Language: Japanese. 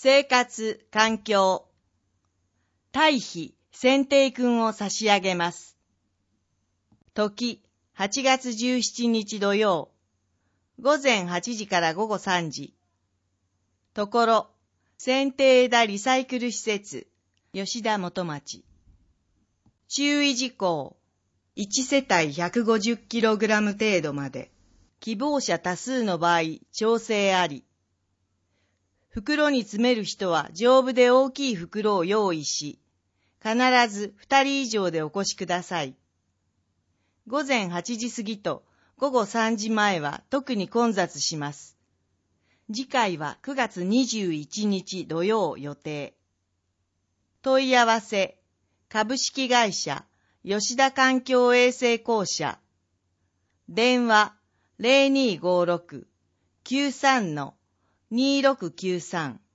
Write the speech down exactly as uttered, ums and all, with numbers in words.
生活環境堆肥剪定君を差し上げます。時はちがつじゅうしちにち土曜、午前はちじから午後さんじ。ところ、剪定枝リサイクル施設、吉田元町。注意事項、いちせたい ひゃくごじゅっキログラム 程度まで。希望者多数の場合、調整あり。袋に詰める人は丈夫で大きい袋を用意し、必ずふたり以上でお越しください。午前はちじ過ぎと午後さんじまえは特に混雑します。次回はくがつにじゅういちにち土曜予定。問い合わせ、株式会社吉田環境衛生公社。電話 ゼロにーごーろく きゅうさん にーろくきゅうさん